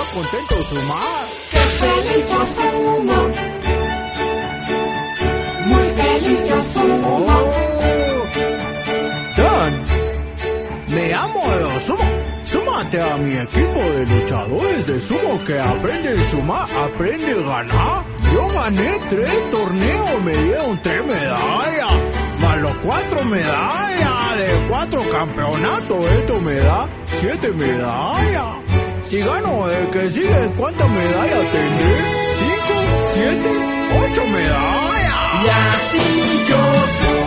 contento sumar. ¡Qué feliz yo sumo! Muy feliz yo sumo. Dan, me amo de sumo. Súmate a mi equipo de luchadores de sumo que aprende a sumar, aprende a ganar. Yo gané 3 torneos, me dieron 3 medallas, más los 4 medallas de 4 campeonatos. Esto me da 7 medallas. Si gano el que sigue, ¿cuántas medallas tendré? 5, 7, 8 medallas. Y así yo sumo.